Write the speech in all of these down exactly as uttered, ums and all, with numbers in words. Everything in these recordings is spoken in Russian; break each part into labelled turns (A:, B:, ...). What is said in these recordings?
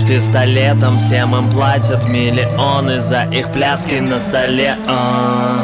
A: пистолетом, всем им платят миллионы за их пляски на столе. а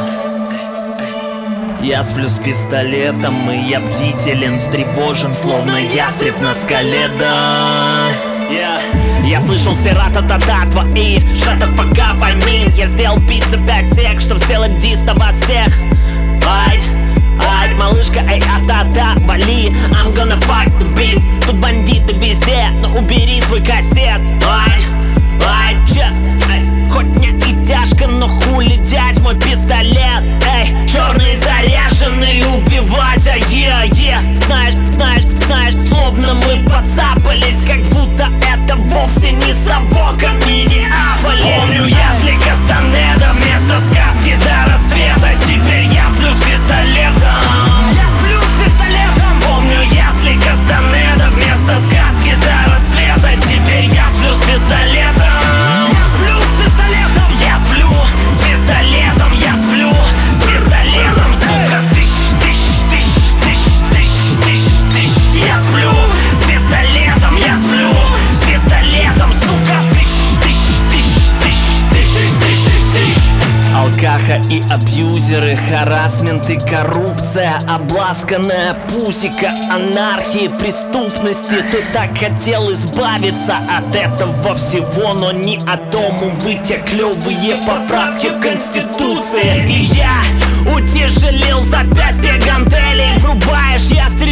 A: Я сплю с пистолетом, и я бдителен, встревожен, словно ястреб на скале, да. Yeah. Я слышал все ра-та-та-та твои shut the fuck up, I mean. Я сделал бит за пять сек, чтоб сделать дис на вас всех. Айд, айд, малышка, эй, а-та-та, вали, I'm gonna fuck the beat. Тут бандиты везде, но убери свой кастет. Айд, айд, че, эй, хоть мне и тяжко, но хули дядь мой пистолет. Эй, черный заряженный, убивать, а е, е. Знаешь, знаешь, знаешь, словно мы подцапались, как будто это вовсе не совок, а Миннеаполис. Помню я с Кастанеда, вместо сказки до рассвета. Теперь я сплю с пистолетом. Я сплю с пистолетом. Помню я с Кастанеда, вместо сказки до рассвета. Теперь я сплю с пистолетом. Я сплю с пистолетом. Я сплю с пистолетом. Я сплю с пистолетом. Сука, тыщ, тыщ, тыщ, тыщ, тыщ, тыщ, тыщ. Я сплю с пистолетом. Я сплю с пистолетом. Сука, тыщ, тыщ, тыщ, тыщ, тыщ, тыщ, тыщ. Алкаха и абьюзеры, харассмент и коррупция, обласканная пусика, анархии, преступности. Ты так хотел избавиться от этого всего, но не от дому вы те клевые поправки в Конституции. И я утяжелил запястье гантелей. Врубаешь, я